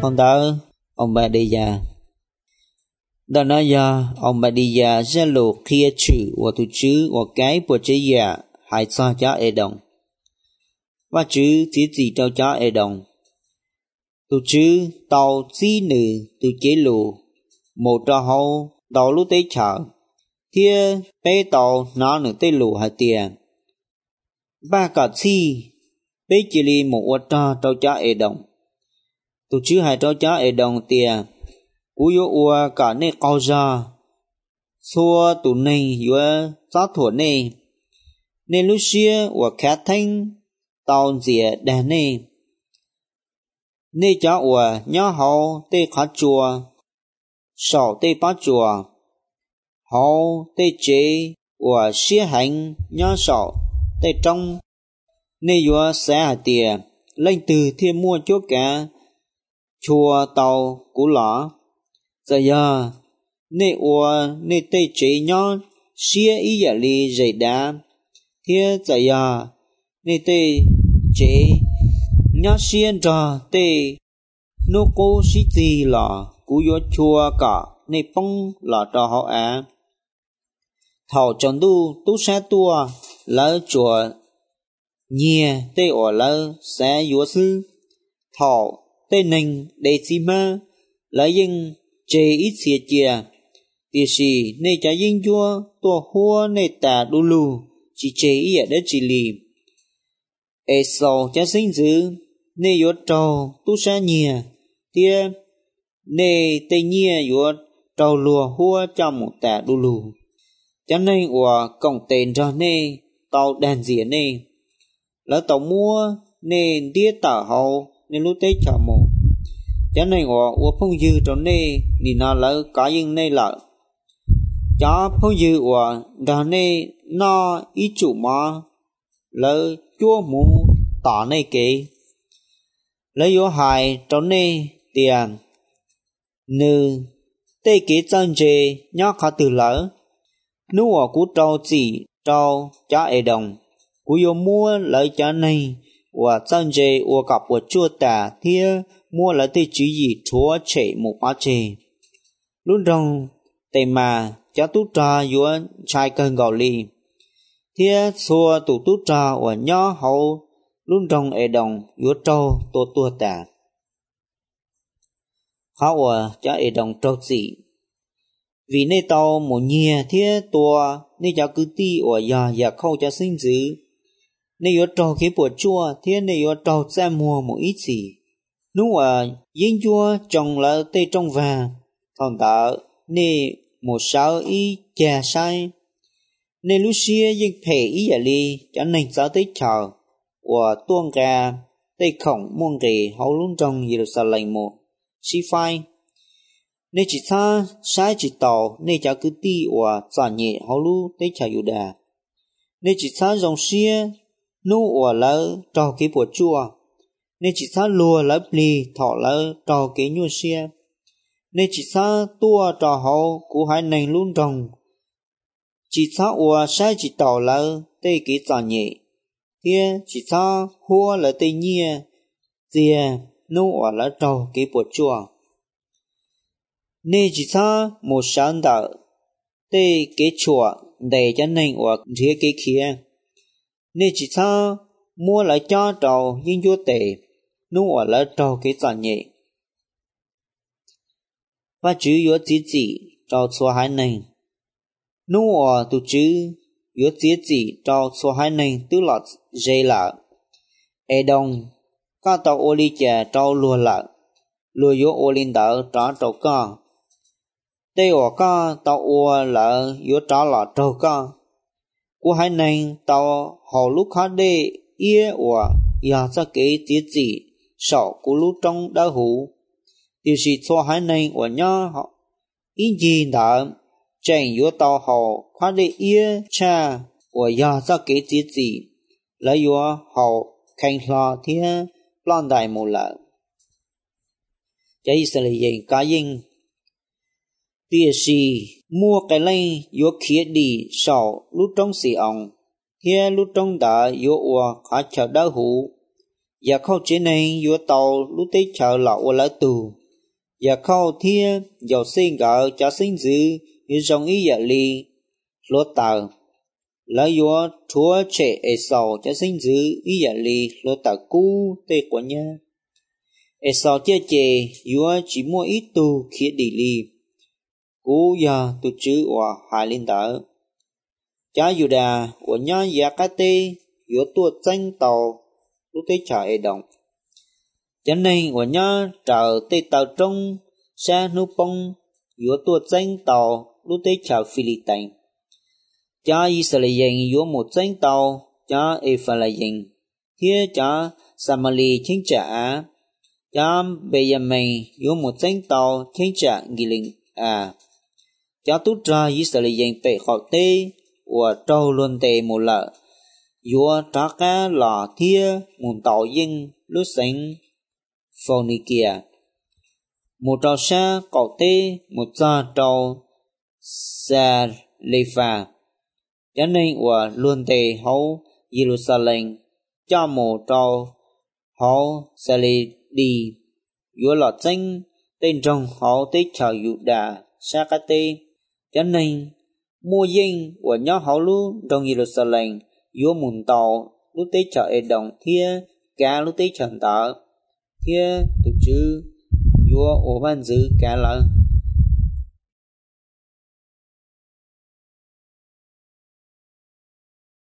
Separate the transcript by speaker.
Speaker 1: thằng đó ông bà đi già đó nói giờ ông bà đi già ra lộ kia chữ và tu chữ và cái bộ chế già hãy cho cha ở đồng và chữ chỉ gì cho cha ở đồng tu chữ tàu chi nữ tu chế lộ một trò hậu tàu lúc tới chợ thia bé tàu nó nữ tới lộ hai tiền ba cả chi bé chỉ li một ô trò cha ở đồng tu chữ hai trò cha ở đồng tiền cú yo ua cả nê cao ra xua tụ này yo giá thủa nê nên lúc xưa ua khát thanh tàu dìa đà nê nê cháu ua nhớ hậu tê khát chùa sầu tê bát chùa hậu tê chế ua xía hành nhớ sầu tê trong nê yo sẽ hạt tiền lên từ thiên mua chỗ cả chùa tàu cú lỏ giờ giờ nê ua nê tê chế nhớ xía ý giả li dày đá thế giờ giờ nê tê chế nhớ xía trò tê nô cô xí gì lọ cú yo chùa cả nê bông lọ trò họ á thảo chọn tu sa tua lỡ chùa nhia tê ổ lỡ sẽ yo sư thảo tê nình đề chi ma lỡ yên chế ít xìa chìa tìa xì nê chá yên chua tua hua nê tà đu lù chỉ chế ý ở đất chỉ lì ê sầu chá sinh dữ nê yốt trâu tu sa nhìa tìa nê tê nhìa yốt trâu lùa hua cho một tà đu lù chá nê ủa cổng tên cho nê tàu đàn dìa nê lỡ tàu mua nê đĩa tả hậu nê lúc tế chả mù chá này ngọ ua phong dư cho nê nì nó lỡ có yên nê lỡ chá phong dư ua đà nê nó ý chủ mà lỡ chua mù tả nê kế lỡ yếu hài cho nê tiền nư tê kế chân chê nhó khá từ lỡ nú ua cú trâu chỉ trâu chá ế đồng cú yếu mua lỡ chá này ua chân chê ua cặp ua chua tả thia mua lại tê chỉ gì chúa chạy một bá chê lúc đông tê mà cháu tú trà yếu trai cơn gạo lì thia xua tụ tú trà ở nhỏ hậu lúc đông ế đồng yếu trâu tô tua tả khó ở cháu ế đồng trâu dị vì nê tàu một nhìa thia tua nê cháu cứ ti ở nhà khâu cháu sinh dữ nê yếu trâu cái bột chua thia nê yếu trâu ra mua một ít gì nú à yên chua trồng là tê trong và thằng ta nè một sáu ý chè sai nè lúc xưa yên phê ý giả li cho nên sao tới chờ và tuôn ra tê khổng muôn rì hậu luôn trong Jerusalem một xí phai nè chỉ xa sai chỉ tàu nè cháu cứ ti và giả nhẹ hậu luôn tới chờ dù đà nè chỉ xa dòng xưa nú và lỡ trò cái bột chua nên chỉ xa lùa lấp lì thọ lỡ trò kế nhu xia nên chỉ xa tua trò hậu của hai nền luôn trồng chỉ xa ua sai chỉ tỏ lỡ tê kế giả nhẹ kia chỉ xa hua lỡ tê nhia tìa nô ua lỡ trò kế bột chua nên chỉ xa một sáng đỡ tê kế chùa để cho nền ua rìa kế kia nên chỉ xa mua lại cho trò nhưng vô tệ nú ở lỡ trò cái giả nhẹ và chữ yếu chỉ trò số hai này nú ở tụ chữ yếu chỉ trò số hai này tức là dây lợ ê đồng các tàu ô ly chè trò lùa lợ lùa yếu ô linh đỡ trò co tê ở ca tàu ô lợ yếu trò lọ trò co của hai này tàu hồ lúc khác đê ia của ya ra kế chỉ sợ của lúc trong đá hủ điều gì cho hai này của nhau họ ý gì đã chẳng yếu tàu họ khá để ia cha của ya ra kế chỉ lấy yếu họ khanh lo thiên plan đại một lần cái sự là gì cá nhân điều gì mua cái này yếu khía đi sợ lúc trong xì ông here lúc trong đã yếu ua khá chờ đá hủ và khâu chế này yếu tàu lúc tới chờ lọ ua lỡ tù và khâu thia dầu sinh gạo cho sinh dữ như trong ý dạ ly lúa tàu lấy vua chúa trẻ ế sầu cho sinh dữ ý dạ ly lúa tàu cũ tê của nhà ế sầu chia chê vua chỉ mua ít tu khía đi ly cú giờ tu chữ và hai linh tờ cha dù đà của nhà giá cá tê vua tua tranh tàu lúc tế trả ế đồng cho nên của nhà trở tê tàu trong xa nụ bông vua tua tranh tàu lúc tế trả Philippines cha Israel vua một tranh tàu cha Ephraim kia cha Samali chính trả cha Benjamin vua một tranh tàu chính trả Gilead cha tút ra Israel bệ họ tê và trâu luôn tê một lợ vua trả cá lò thia một tàu dân lúc sinh Phoenicia một trâu xa cậu tê một gia trâu xa lê phà cho nên và luôn tê hậu Jerusalem cho một trâu hậu xa lê đi vua lọt danh tên trong hậu tê chào dụ đà xa cá tê cho nên mua dân và nhó hậu lũ trong Jerusalem vua mùn tàu lúc tế chào ế đồng thia cả lúc tế chào tờ thia tục chữ vua ổ ban giữ cả lỡ